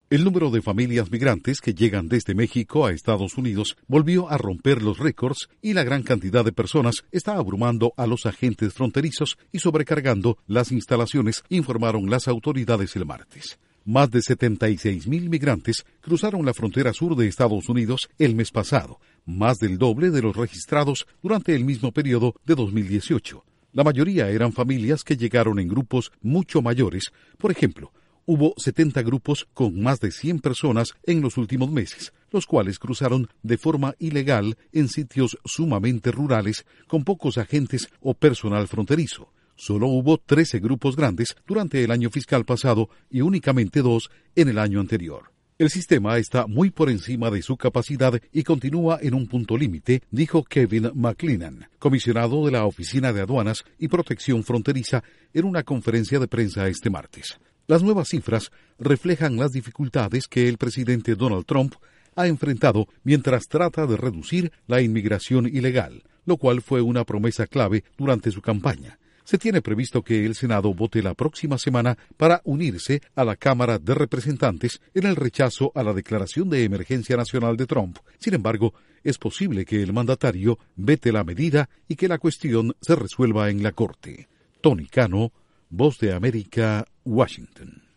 El número de familias migrantes que llegan desde México a Estados Unidos volvió a romper los récords y la gran cantidad de personas está abrumando a los agentes fronterizos y sobrecargando las instalaciones, informaron las autoridades el martes. Más de 76,000 migrantes cruzaron la frontera sur de Estados Unidos el mes pasado, más del doble de los registrados durante el mismo periodo de 2018. La mayoría eran familias que llegaron en grupos mucho mayores. Por ejemplo, hubo 70 grupos con más de 100 personas en los últimos meses, los cuales cruzaron de forma ilegal en sitios sumamente rurales con pocos agentes o personal fronterizo. Solo hubo 13 grupos grandes durante el año fiscal pasado y únicamente 2 en el año anterior. El sistema está muy por encima de su capacidad y continúa en un punto límite, dijo Kevin McLennan, comisionado de la Oficina de Aduanas y Protección Fronteriza, en una conferencia de prensa este martes. Las nuevas cifras reflejan las dificultades que el presidente Donald Trump ha enfrentado mientras trata de reducir la inmigración ilegal, lo cual fue una promesa clave durante su campaña. Se tiene previsto que el Senado vote la próxima semana para unirse a la Cámara de Representantes en el rechazo a la declaración de emergencia nacional de Trump. Sin embargo, es posible que el mandatario vete la medida y que la cuestión se resuelva en la Corte. Tony Cano, Voz de América, Washington.